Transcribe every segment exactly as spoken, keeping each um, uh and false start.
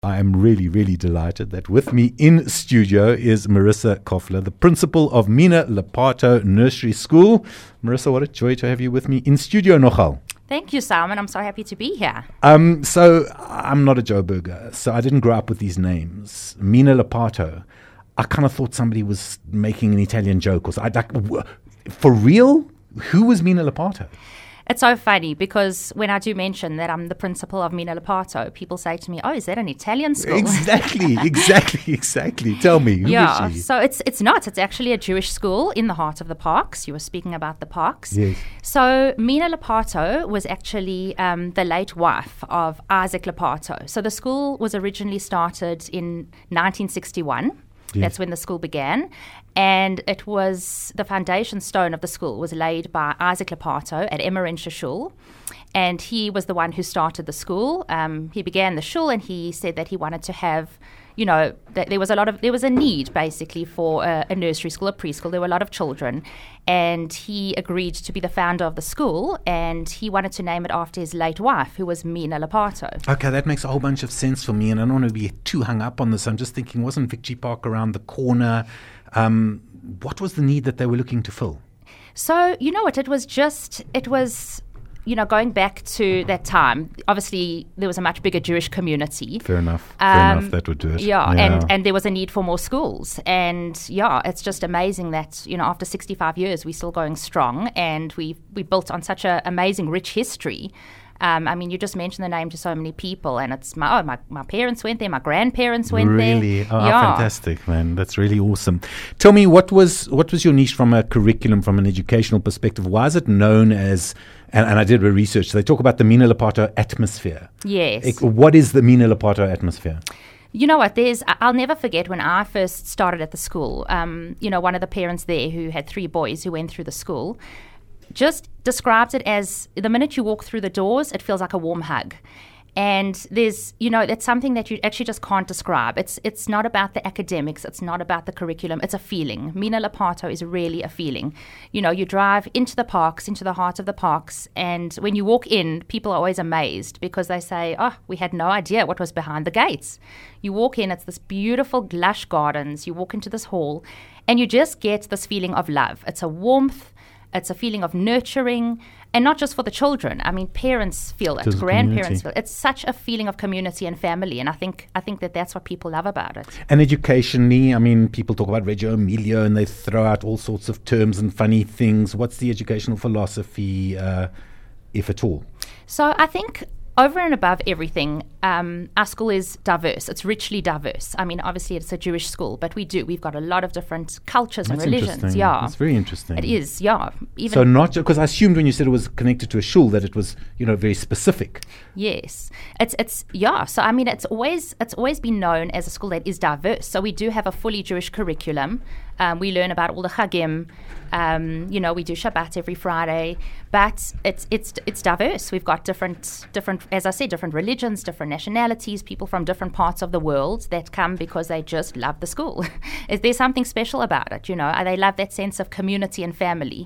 I am really, really delighted that with me in studio is Marissa Koffler, the principal of Mina Lepato Nursery School. Marissa, what a joy to have you with me in studio, nogal. Thank you, Simon. I'm so happy to be here. Um, so I'm not a Joe Burger, so I didn't grow up with these names. Mina Lepato. I kind of thought somebody was making an Italian joke. Or so. I like, for real? Who was Mina Lepato? It's so funny because when I do mention that I'm the principal of Mina Lepato, people say to me, "Oh, is that an Italian school?" Exactly, exactly, exactly. Tell me, who yeah, is she? So it's it's not. It's actually a Jewish school in the heart of the parks. You were speaking about the parks. Yes. So Mina Lepato was actually um, the late wife of Isaac Lepato. So the school was originally started in nineteen sixty-one. Yes. That's when the school began. And it was the foundation stone of the school was laid by Isaac Lepato at Emmerenscher Schule. And he was the one who started the school. Um, he began the shul and he said that he wanted to have, you know, that there was a lot of, there was a need basically for a, a nursery school, a preschool. There were a lot of children. And he agreed to be the founder of the school. And he wanted to name it after his late wife, who was Mina Lepato. Okay, that makes a whole bunch of sense for me. And I don't want to be too hung up on this. I'm just thinking, wasn't Victory Park around the corner? Um, what was the need that they were looking to fill? So, you know what, it was just, it was... you know, going back to that time, obviously there was a much bigger Jewish community. Fair enough. Um, Fair enough. That would do it. Yeah, yeah, and, and there was a need for more schools. And yeah, it's just amazing that, you know, after sixty-five years, we're still going strong and we we built on such an amazing, rich history. Um, I mean, you just mentioned the name to so many people, and it's my oh, my, my parents went there, my grandparents went really? there. Really? Oh, yeah. Fantastic, man. That's really awesome. Tell me, what was what was your niche from a curriculum, from an educational perspective? Why is it known as, and, and I did a research, they talk about the Mina Lepato atmosphere. Yes. It, what is the Mina Lepato atmosphere? You know what, there's, I'll never forget when I first started at the school, um, you know, one of the parents there who had three boys who went through the school, just described it as the minute you walk through the doors, it feels like a warm hug. And there's, you know, it's something that you actually just can't describe. It's it's not about the academics. It's not about the curriculum. It's a feeling. Mina Lepato is really a feeling. You know, you drive into the parks, into the heart of the parks, and when you walk in, people are always amazed because they say, oh, we had no idea what was behind the gates. You walk in, it's this beautiful lush gardens. You walk into this hall, and you just get this feeling of love. It's a warmth. It's a feeling of nurturing, and not just for the children. I mean, parents feel it, grandparents feel it. It's such a feeling of community and family, and I think I think that that's what people love about it. And educationally, I mean, people talk about Reggio Emilio, and they throw out all sorts of terms and funny things. What's the educational philosophy, uh, if at all? So I think over and above everything, um, our school is diverse. It's richly diverse. I mean, obviously, it's a Jewish school, but we do. We've got a lot of different cultures That's and religions. Interesting. Yeah, That's very interesting. It is. Yeah. Even so not because I assumed when you said it was connected to a shul that it was, you know, very specific. Yes, it's it's yeah. So I mean, it's always it's always been known as a school that is diverse. So we do have a fully Jewish curriculum. Um, we learn about all the Chagim. Um, you know, we do Shabbat every Friday, but it's it's it's diverse. We've got different different, as I said, different religions, different nationalities, people from different parts of the world that come because they just love the school. Is there something special about it? You know, they love that sense of community and family.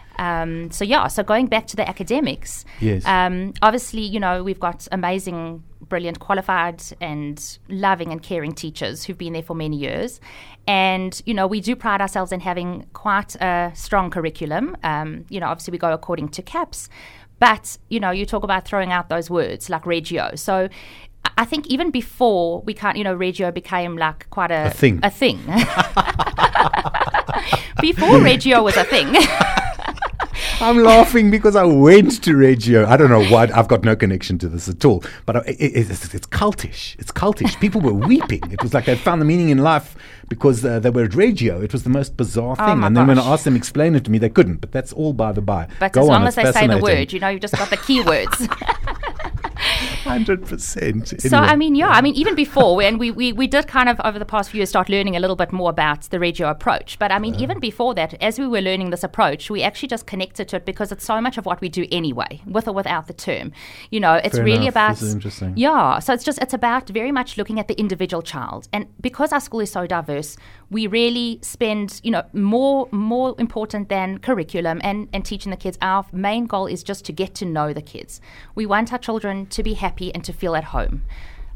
Um, so yeah, so going back to the academics, yes. um, obviously, you know, we've got amazing, brilliant, qualified and loving and caring teachers who've been there for many years. And, you know, we do pride ourselves in having quite a strong curriculum. Um, you know, obviously we go according to CAPS, but, you know, you talk about throwing out those words like Reggio. So I think even before we can't, you know, Reggio became like quite a, a thing. A thing. Before Reggio was a thing. I'm laughing because I went to Reggio. I don't know what. I've got no connection to this at all. But it, it, it's, it's cultish. It's cultish. People were weeping. It was like they found the meaning in life because uh, they were at Reggio. It was the most bizarre thing. Oh and gosh. then when I asked them to explain it to me, they couldn't. But that's all by the by. But Go as long on, as they say the word, you know, you've just got the key words. one hundred percent. Anyway. So, I mean, yeah, I mean, even before, and we, we, we did kind of, over the past few years, start learning a little bit more about the Reggio approach. But, I mean, uh, even before that, as we were learning this approach, we actually just connected to it because it's so much of what we do anyway, with or without the term. You know, it's Fair really enough. about... This is interesting. Yeah, so it's just, it's about very much looking at the individual child. And because our school is so diverse, we really spend, you know, more more important than curriculum and, and teaching the kids. Our main goal is just to get to know the kids. We want our children to be happy and to feel at home.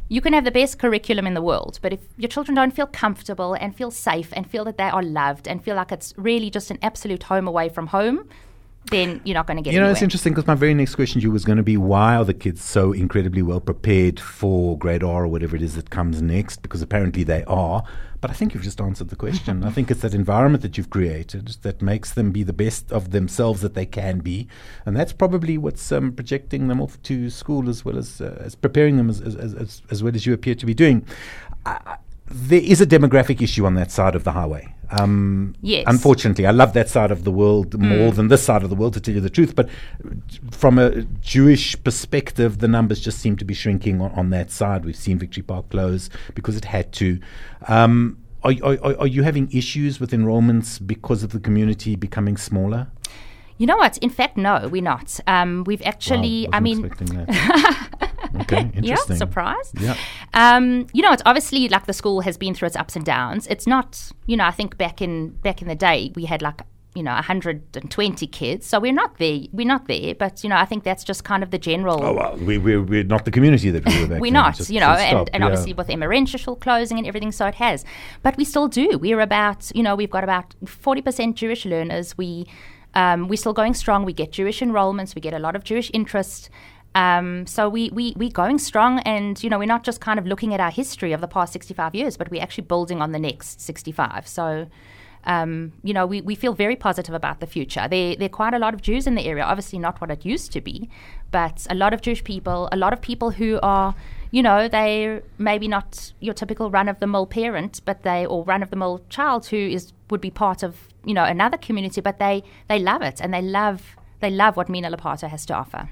you can have the best curriculum in the world, but if your children don't feel comfortable and feel safe and feel that they are loved and feel like it's really just an absolute home away from home, then you're not going to get You know, anywhere. it's interesting because my very next question to you was going to be, why are the kids so incredibly well prepared for grade R or whatever it is that comes next? Because apparently they are. But I think you've just answered the question. I think it's that environment that you've created that makes them be the best of themselves that they can be. And that's probably what's um, projecting them off to school as well as, uh, as preparing them as, as, as, as well as you appear to be doing. Uh, there is a demographic issue on that side of the highway. Um, yes. Unfortunately, I love that side of the world more Mm. than this side of the world, to tell you the truth. But from a Jewish perspective, the numbers just seem to be shrinking on, on that side. We've seen Victory Park close because it had to. Um, are, are, are you having issues with enrollments because of the community becoming smaller? You know what? In fact, no, we're not. Um, we've actually, Wow, I mean, expecting that. Okay, yeah, interesting. surprise. Yeah. Um, you know, it's obviously like the school has been through its ups and downs. It's not, you know, I think back in back in the day we had like, you know, one hundred twenty kids. So we're not there. We're not there. But, you know, I think that's just kind of the general. Oh, well, we, we're, we're not the community that we were back We're then, not, just you know, full and, stop, and yeah. obviously with Emma Renschel closing and everything, so it has. But we still do. We're about, you know, we've got about forty percent Jewish learners. We, um, we're still going strong. We get Jewish enrollments. We get a lot of Jewish interest. Um, so we, we, we're going strong, and, you know, we're not just kind of looking at our history of the past sixty-five years, but we're actually building on the next sixty-five. So, um, you know, we, we feel very positive about the future. There, there are quite a lot of Jews in the area, obviously not what it used to be, but a lot of Jewish people, a lot of people who are, you know, they're maybe not your typical run-of-the-mill parent, but they, or run-of-the-mill child who is would be part of, you know, another community, but they, they love it, and they love, they love what Mina Lepato has to offer.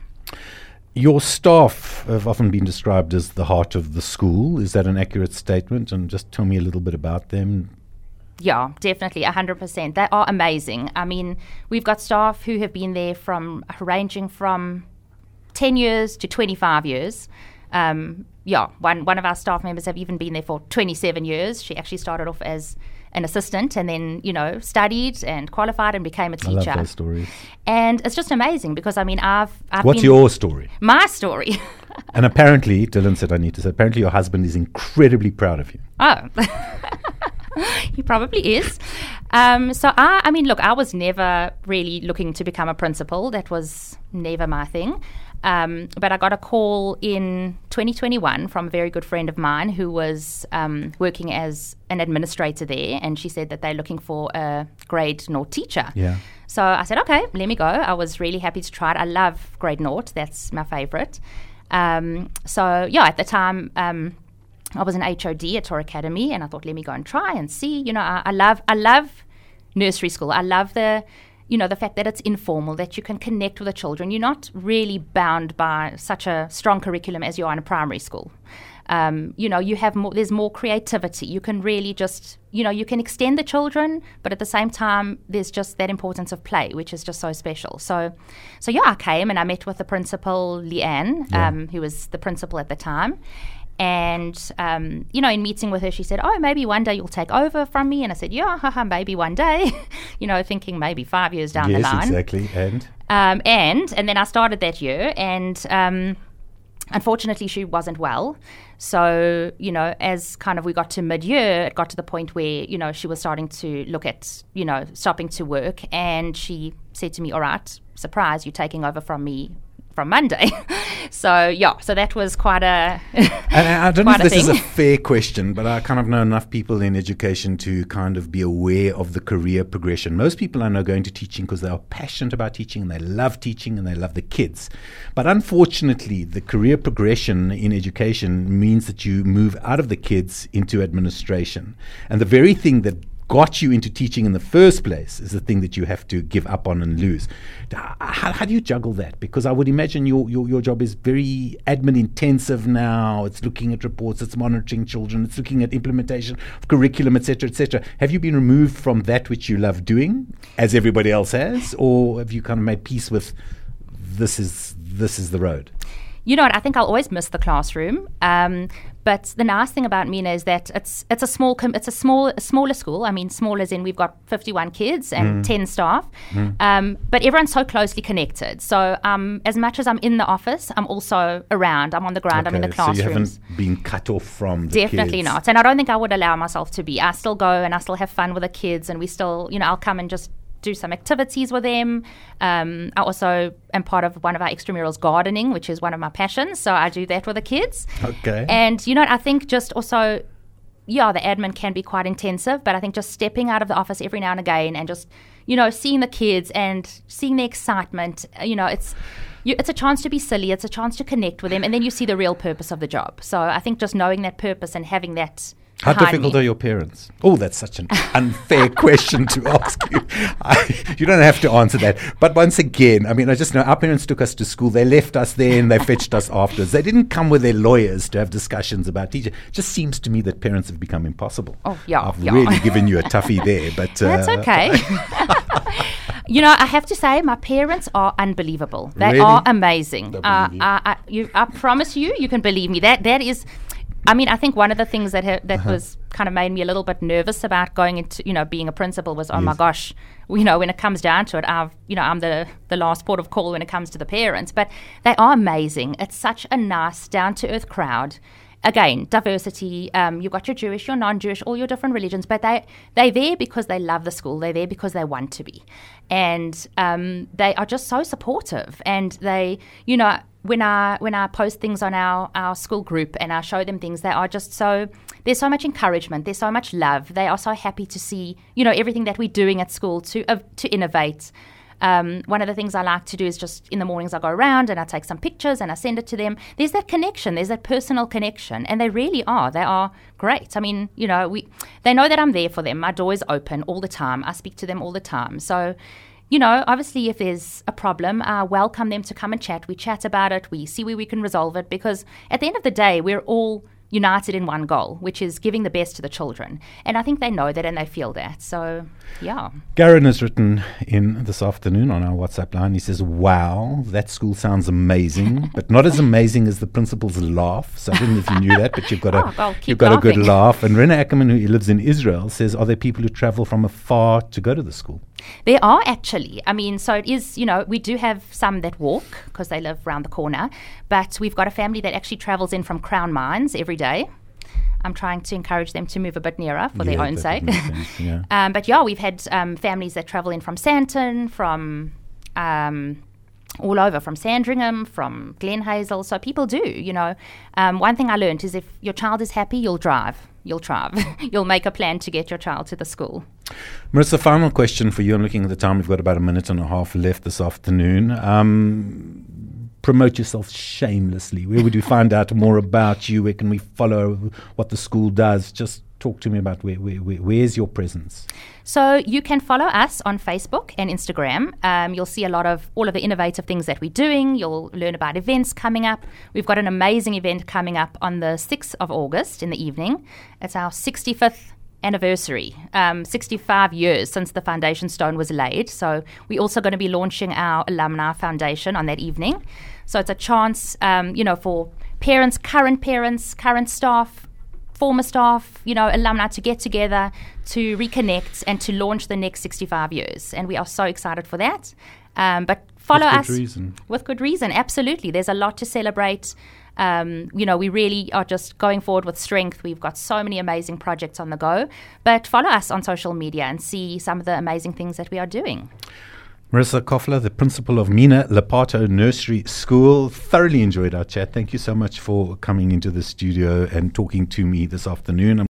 Your staff have often been described as the heart of the school. Is that an accurate statement? And just tell me a little bit about them. Yeah, definitely, one hundred percent. They are amazing. I mean, we've got staff who have been there from ranging from ten years to twenty-five years. Um, yeah, one, one of our staff members have even been there for twenty-seven years. She actually started off as an assistant and then, you know, studied and qualified and became a teacher. I love those stories. And it's just amazing because, I mean, I've... I've What's been your story? My story. And apparently, Dylan said I need to say, apparently your husband is incredibly proud of you. Oh, he probably is. Um, so, I, I mean, look, I was never really looking to become a principal. That was never my thing. Um, but I got a call in twenty twenty-one from a very good friend of mine who was um, working as an administrator there, and she said that they're looking for a grade naught teacher. Yeah. So I said, okay, let me go. I was really happy to try it. I love grade naught. That's my favorite. Um, so, yeah, at the time, um, I was an H O D at Torah Academy, and I thought, let me go and try and see. You know, I, I love I love nursery school. I love the... you know, the fact that it's informal, that you can connect with the children. You're not really bound by such a strong curriculum as you are in a primary school. Um, you know, you have more, there's more creativity. You can really just, you know, you can extend the children, but at the same time, there's just that importance of play, which is just so special. So, so yeah, I came and I met with the principal, Leanne, Yeah. um, who was the principal at the time. And, um, you know, in meeting with her, she said, oh, maybe one day you'll take over from me. And I said, yeah, haha, maybe one day, you know, thinking maybe five years down yes, the line. exactly. And? Um, and, and then I started that year, and um, unfortunately she wasn't well. So, you know, as kind of we got to mid-year, it got to the point where, you know, she was starting to look at, you know, stopping to work. And she said to me, all right, surprise, you're taking over from me from Monday. So, yeah, so that was quite a And I I don't know if quite a this is a thing. fair question, but I kind of know enough people in education to kind of be aware of the career progression. Most people I know go into teaching because they are passionate about teaching and they love teaching and they love the kids. But unfortunately, the career progression in education means that you move out of the kids into administration. And the very thing that got you into teaching in the first place is the thing that you have to give up on and lose. How, how do you juggle that? Because I would imagine your, your, your job is very admin intensive now. It's looking at reports, it's monitoring children, it's looking at implementation of curriculum, et cetera, et cetera. Have you been removed from that which you love doing, as everybody else has, or have you kind of made peace with this is this is the road? you know what, I think I'll always miss the classroom. Um, but the nice thing about Mina is that it's it's a small com- it's a small a smaller school. I mean, small as in we've got fifty-one kids and mm. ten staff. Mm. Um, but everyone's so closely connected. So um, as much as I'm in the office, I'm also around. I'm on the ground. Okay, I'm in the classrooms. So you haven't been cut off from the Definitely kids. not. And I don't think I would allow myself to be. I still go and I still have fun with the kids, and we still, you know, I'll come and just do some activities with them. Um, I also am part of one of our extramurals, gardening, which is one of my passions. So I do that with the kids. Okay. And, you know, I think just also, yeah, the admin can be quite intensive, but I think just stepping out of the office every now and again and just, you know, seeing the kids and seeing the excitement, you know, it's you, it's a chance to be silly. It's a chance to connect with them. And then you see the real purpose of the job. So I think just knowing that purpose and having that. How difficult me. are your parents? Oh, that's such an unfair question to ask you. I, you don't have to answer that. But once again, I mean, I just know our parents took us to school. They left us there and they fetched us afterwards. They didn't come with their lawyers to have discussions about teaching. It just seems to me that parents have become impossible. Oh, yeah. I've yeah. really given you a toughie there. But uh, that's okay. You know, I have to say, my parents are unbelievable. They Really? are amazing. Don't Uh, believe you. I, I, you, I promise you, you can believe me. That that is. I mean, I think one of the things that ha- that uh-huh. was kind of made me a little bit nervous about going into, you know, being a principal was, oh Yes. my gosh, you know, when it comes down to it, I've, you know, I'm the the last port of call when it comes to the parents. But they are amazing. It's such a nice, down to earth crowd. Again, diversity. Um, you've got your Jewish, your non-Jewish, all your different religions, but they they're there because they love the school. They're there because they want to be, and um, they are just so supportive. And they, you know. When I when I post things on our, our school group and I show them things, they are just so, there's so much encouragement, there's so much love. They are so happy to see, you know, everything that we're doing at school to uh, to innovate. Um, one of the things I like to do is just in the mornings I go around and I take some pictures and I send it to them. There's that connection, there's that personal connection, and they really are. They are great. I mean, you know, we they know that I'm there for them. My door is open all the time. I speak to them all the time. So, you know, obviously if there's a problem, I welcome them to come and chat. We chat about it. We see where we can resolve it, because at the end of the day, we're all united in one goal, which is giving the best to the children. And I think they know that and they feel that. So, yeah. Garen has written in this afternoon on our WhatsApp line. He says, wow, that school sounds amazing, but not as amazing as the principal's laugh. So I don't know if you knew that, but you've got, oh, a, well, you've got a good laughing. laugh. And Rena Ackerman, who lives in Israel, says, are there people who travel from afar to go to the school? There are actually. I mean, so it is, you know, we do have some that walk because they live around the corner, but we've got a family that actually travels in from Crown Mines every day. I'm trying to encourage them to move a bit nearer for Yeah, their own that sake. would make sense, yeah. um, but yeah, we've had um, families that travel in from Sandton, from um, all over, from Sandringham, from Glen Hazel. So people do, you know. Um, one thing I learned is if your child is happy, you'll drive. You'll drive. You'll make a plan to get your child to the school. Marissa, final question for you. I'm looking at the time. We've got about a minute and a half left this afternoon. Um, promote yourself shamelessly. Where would we find out more about you? Where can we follow what the school does? Just talk to me about where, where, where where's your presence? So you can follow us on Facebook and Instagram. Um, you'll see a lot of all of the innovative things that we're doing. You'll learn about events coming up. We've got an amazing event coming up on the sixth of August in the evening. It's our sixty-fifth anniversary, um, sixty-five years since the foundation stone was laid. So we're also going to be launching our alumni foundation on that evening. So it's a chance, um, you know, for parents, current parents, current staff, former staff, you know, alumni to get together, to reconnect and to launch the next sixty-five years. And we are so excited for that. Um, but follow With us. good reason. With good reason, absolutely. There's a lot to celebrate. Um, you know, we really are just going forward with strength. We've got so many amazing projects on the go. But follow us on social media and see some of the amazing things that we are doing. Marissa Koffler, the principal of Mina Lepato Nursery School. Thoroughly enjoyed our chat. Thank you so much for coming into the studio and talking to me this afternoon.